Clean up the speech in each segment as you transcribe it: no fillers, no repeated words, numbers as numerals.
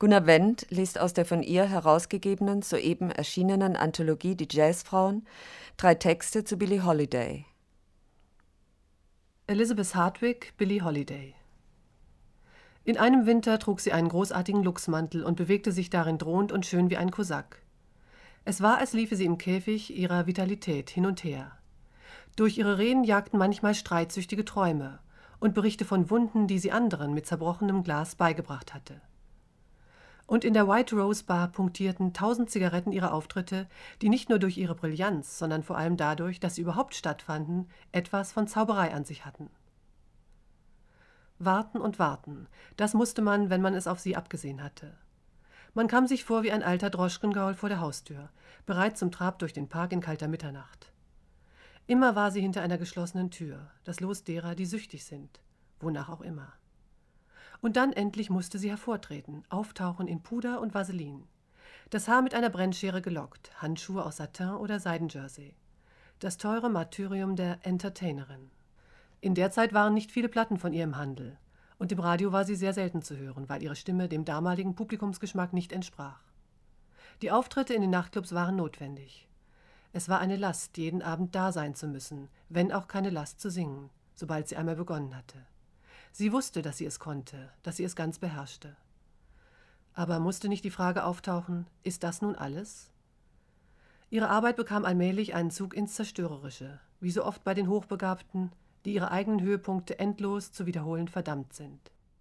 Gunnar Wendt liest aus der von ihr herausgegebenen, soeben erschienenen Anthologie Die Jazzfrauen 3 Texte zu Billie Holiday. Elizabeth Hardwick, Billie Holiday. In einem Winter trug sie einen großartigen Luchsmantel und bewegte sich darin drohend und schön wie ein Kosak. Es war, als liefe sie im Käfig ihrer Vitalität hin und her. Durch ihre Reden jagten manchmal streitsüchtige Träume und Berichte von Wunden, die sie anderen mit zerbrochenem Glas beigebracht hatte. Und in der White Rose Bar punktierten 1000 Zigaretten ihre Auftritte, die nicht nur durch ihre Brillanz, sondern vor allem dadurch, dass sie überhaupt stattfanden, etwas von Zauberei an sich hatten. Warten und warten, das musste man, wenn man es auf sie abgesehen hatte. Man kam sich vor wie ein alter Droschkengaul vor der Haustür, bereit zum Trab durch den Park in kalter Mitternacht. Immer war sie hinter einer geschlossenen Tür, das Los derer, die süchtig sind, wonach auch immer. Und dann endlich musste sie hervortreten, auftauchen in Puder und Vaseline. Das Haar mit einer Brennschere gelockt, Handschuhe aus Satin oder Seidenjersey. Das teure Martyrium der Entertainerin. In der Zeit waren nicht viele Platten von ihr im Handel. Und im Radio war sie sehr selten zu hören, weil ihre Stimme dem damaligen Publikumsgeschmack nicht entsprach. Die Auftritte in den Nachtclubs waren notwendig. Es war eine Last, jeden Abend da sein zu müssen, wenn auch keine Last zu singen, sobald sie einmal begonnen hatte. Sie wusste, dass sie es konnte, dass sie es ganz beherrschte. Aber musste nicht die Frage auftauchen, ist das nun alles? Ihre Arbeit bekam allmählich einen Zug ins Zerstörerische, wie so oft bei den Hochbegabten, die ihre eigenen Höhepunkte endlos zu wiederholen verdammt sind.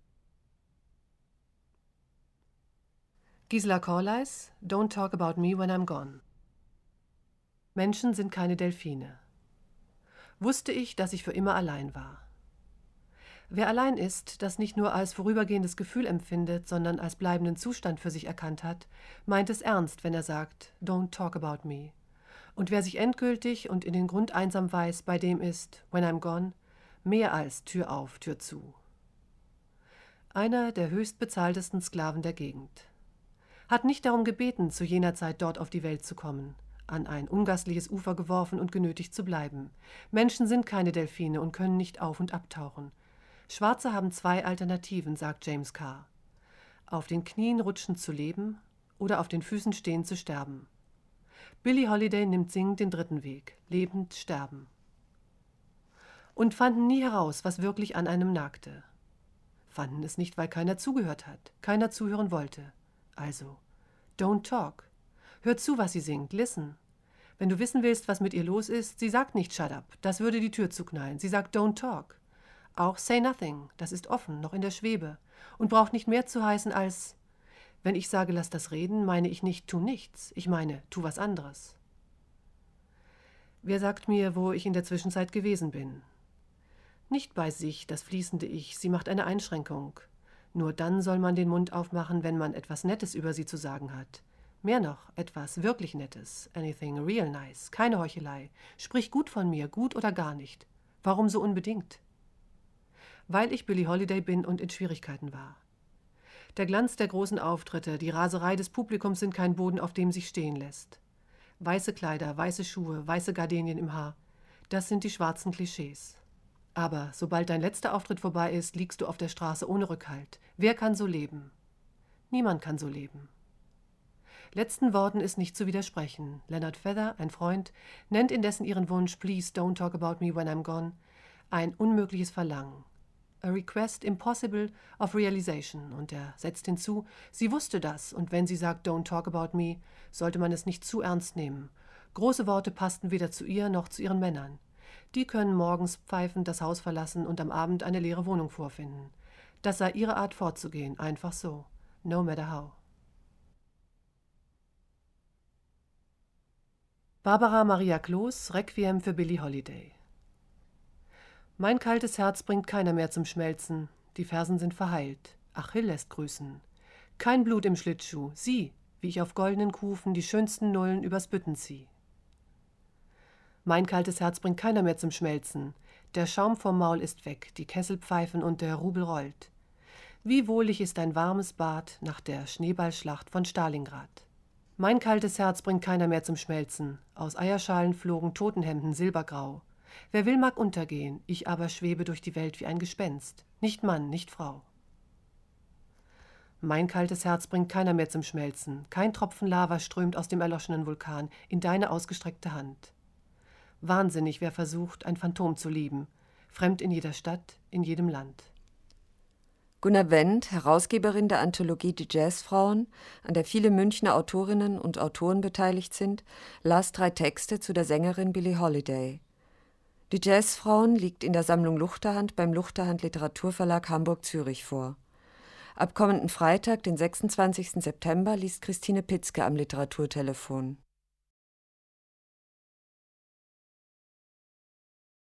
Gisela Corliss, Don't Talk About Me When I'm Gone. Menschen sind keine Delfine. Wusste ich, dass ich für immer allein war. Wer allein ist, das nicht nur als vorübergehendes Gefühl empfindet, sondern als bleibenden Zustand für sich erkannt hat, meint es ernst, wenn er sagt, Don't talk about me. Und wer sich endgültig und in den Grund einsam weiß, bei dem ist, when I'm gone, mehr als Tür auf, Tür zu. Einer der höchstbezahltesten Sklaven der Gegend. Hat nicht darum gebeten, zu jener Zeit dort auf die Welt zu kommen, an ein ungastliches Ufer geworfen und genötigt zu bleiben. Menschen sind keine Delfine und können nicht auf- und abtauchen. Schwarze haben 2 Alternativen, sagt James Carr. Auf den Knien rutschend zu leben oder auf den Füßen stehend zu sterben. Billie Holiday nimmt singend den 3. Weg, lebend sterben. Und fanden nie heraus, was wirklich an einem nagte. Fanden es nicht, weil keiner zugehört hat, keiner zuhören wollte. Also, don't talk. Hör zu, was sie singt, listen. Wenn du wissen willst, was mit ihr los ist, sie sagt nicht shut up, das würde die Tür zuknallen. Sie sagt don't talk. Auch say nothing, das ist offen, noch in der Schwebe und braucht nicht mehr zu heißen als, wenn ich sage, lass das reden, meine ich nicht, tu nichts, ich meine, tu was anderes. Wer sagt mir, wo ich in der Zwischenzeit gewesen bin? Nicht bei sich, das fließende Ich, sie macht eine Einschränkung. Nur dann soll man den Mund aufmachen, wenn man etwas Nettes über sie zu sagen hat. Mehr noch, etwas wirklich Nettes, anything real nice, keine Heuchelei. Sprich gut von mir, gut oder gar nicht. Warum so unbedingt? Weil ich Billie Holiday bin und in Schwierigkeiten war. Der Glanz der großen Auftritte, die Raserei des Publikums sind kein Boden, auf dem sich stehen lässt. Weiße Kleider, weiße Schuhe, weiße Gardinien im Haar, das sind die schwarzen Klischees. Aber sobald dein letzter Auftritt vorbei ist, liegst du auf der Straße ohne Rückhalt. Wer kann so leben? Niemand kann so leben. Letzten Worten ist nicht zu widersprechen. Leonard Feather, ein Freund, nennt indessen ihren Wunsch Please don't talk about me when I'm gone ein unmögliches Verlangen. A request impossible of realization. Und er setzt hinzu, sie wusste das und wenn sie sagt don't talk about me, sollte man es nicht zu ernst nehmen. Große Worte passten weder zu ihr noch zu ihren Männern. Die können morgens pfeifend das Haus verlassen und am Abend eine leere Wohnung vorfinden. Das sei ihre Art fortzugehen, einfach so. No matter how. Barbara Maria Kloß, Requiem für Billie Holiday. Mein kaltes Herz bringt keiner mehr zum Schmelzen. Die Fersen sind verheilt. Achill lässt grüßen. Kein Blut im Schlittschuh. Sieh, wie ich auf goldenen Kufen die schönsten Nullen übers Bütten zieh. Mein kaltes Herz bringt keiner mehr zum Schmelzen. Der Schaum vom Maul ist weg, die Kessel pfeifen und der Rubel rollt. Wie wohlig ist ein warmes Bad nach der Schneeballschlacht von Stalingrad. Mein kaltes Herz bringt keiner mehr zum Schmelzen. Aus Eierschalen flogen Totenhemden silbergrau. Wer will, mag untergehen, ich aber schwebe durch die Welt wie ein Gespenst. Nicht Mann, nicht Frau. Mein kaltes Herz bringt keiner mehr zum Schmelzen. Kein Tropfen Lava strömt aus dem erloschenen Vulkan in deine ausgestreckte Hand. Wahnsinnig, wer versucht, ein Phantom zu lieben, fremd in jeder Stadt, in jedem Land. Gunnar Wendt, Herausgeberin der Anthologie Die Jazzfrauen, an der viele Münchner Autorinnen und Autoren beteiligt sind, las 3 Texte zu der Sängerin Billie Holiday. Die Jazzfrauen liegt in der Sammlung Luchterhand beim Luchterhand Literaturverlag Hamburg-Zürich vor. Ab kommenden Freitag, den 26. September, liest Christine Pitzke am Literaturtelefon.